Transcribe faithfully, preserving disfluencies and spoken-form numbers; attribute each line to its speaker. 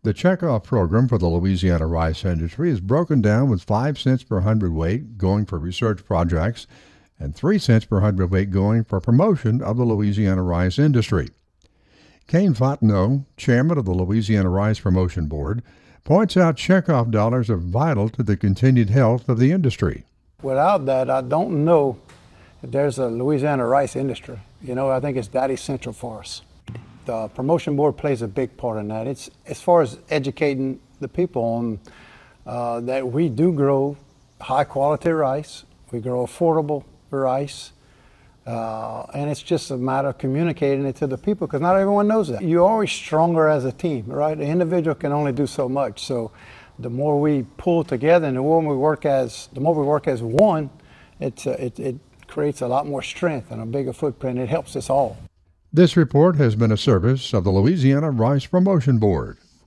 Speaker 1: The checkoff program for the Louisiana rice industry is broken down with five cents per hundredweight going for research projects and three cents per hundredweight going for promotion of the Louisiana rice industry. Kane Fontenot, chairman of the Louisiana Rice Promotion Board, points out checkoff dollars are vital to the continued health of the industry.
Speaker 2: Without that, I don't know if there's a Louisiana rice industry. You know, I think it's that essential for us. The promotion board plays a big part in that. It's as far as educating the people on uh, that we do grow high quality rice, we grow affordable rice, uh, and it's just a matter of communicating it to the people because not everyone knows that. You're always stronger as a team, right? The individual can only do so much. So the more we pull together and the more we work as the more we work as one, it's uh, it, it creates a lot more strength and a bigger footprint. It helps us all.
Speaker 1: This report has been a service of the Louisiana Rice Promotion Board.